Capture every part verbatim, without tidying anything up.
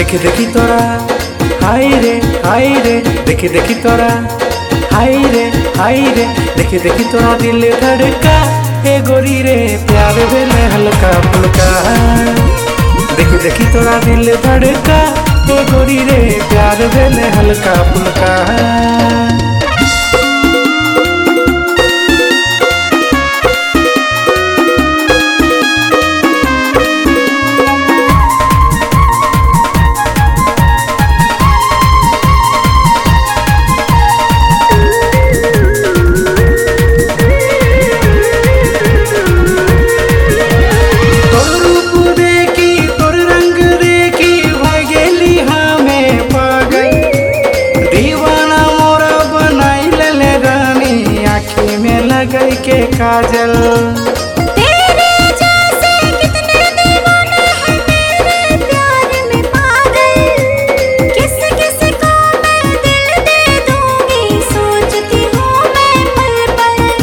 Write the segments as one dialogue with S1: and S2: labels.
S1: देखी देखी तोरा हाय रे हाय रे देखी देखी तोरा हाय रे हाय रे देखी देखी तोरा दिल धड़का ए गोरी रे प्यार भेले हल्का फुल्का। देखी देखी तोरा दिल धड़का ए गोरी रे प्यार भेले हल्का फुल्का। गई के काजल
S2: तेरे जैसे कितने दीवाने हैं मेरे प्यार में पागल। किस किस को मैं दिल दे दूंगी सोचती हूँ मैं पल पल।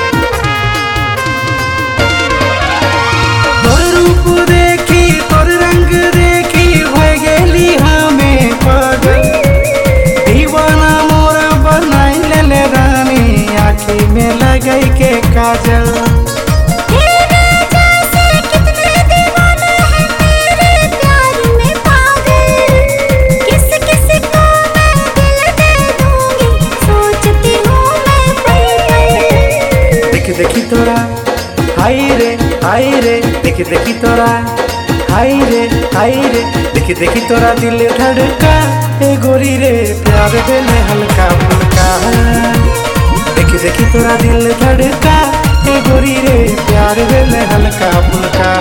S1: तोर रूप देखी तोर रंग देखी हो गेली हमें पागल। दीवाना मोरा बनाई ले रानी आँखी में गई के काजल।
S2: तेरे जैसे कितने दीवाने हैं मेरे प्यार में पागल। किस किस को मैं दिल दे दूंगी सोचती हूँ मैं पल पल।
S1: देखी देखी तोरा हाय रे हाय रे देखी देखी तोरा हाय रे हाय रे देखी देखी तोरा दिल धड़का ए गोरी रे प्यार भेले हल्का फुल्का। देखी देखी तोरा दिल धड़का ए गोरी रे प्यार भेले हल्का फुल्का।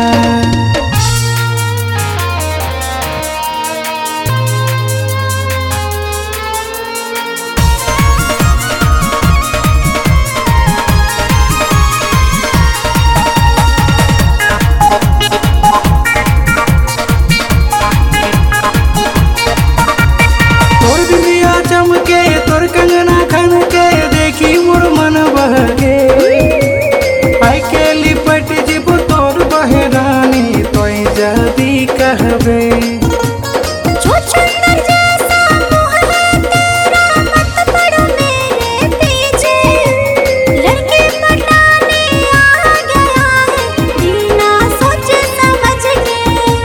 S1: तोर बिंदिया चमके तोर कंगना खन के देखी मोर मन बहके। आई के लिपट जीव तोर बहरानी तोय जदी कहबे।
S2: जो चंदन जैसा मुँह है तेरा मत पड़ो मेरे पीछे। लड़के पटाने आ गया है बिना सोचे समझ के।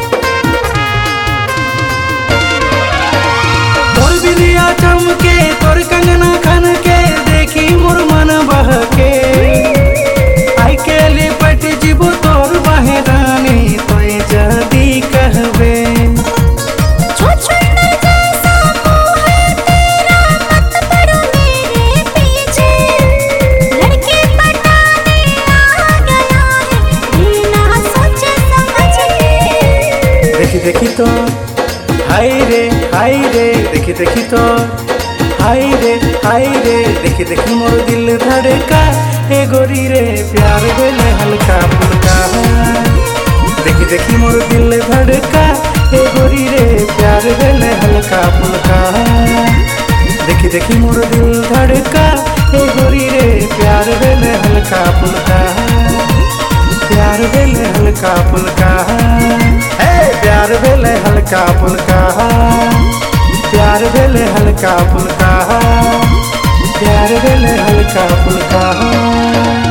S1: तोर बिंदिया चमके तोर कंगना खन के देखी मोर मन बहके। आई के लिपट जीव तोर बहरानी तोय जदी कहबे।
S2: जो चंदन जैसा मुँह है तेरा मत पड़ो मेरे पीछे। लड़के पटाने आ गया है बिना सोचे समझ के।
S1: देखी देखी तो हाय रे हाय रे देखी देखी तो हाय रे हाय रे देखी देखी मोर दिल धड़का ए गोरी रे प्यार भेले हल्का फुल्का। देखी देखी मोर दिल धड़का ए गोरी रे प्यार भेले हल्का फुल्का। देखी देखी मोर दिल धड़का ए गोरी रे प्यार भेले हल्का फुल्का। प्यार भेले हल्का फुल्का प्यार भेले हल्का फुल्का। प्यार भेले हल्का फुल्का प्यार भेले हल्का फुल्का।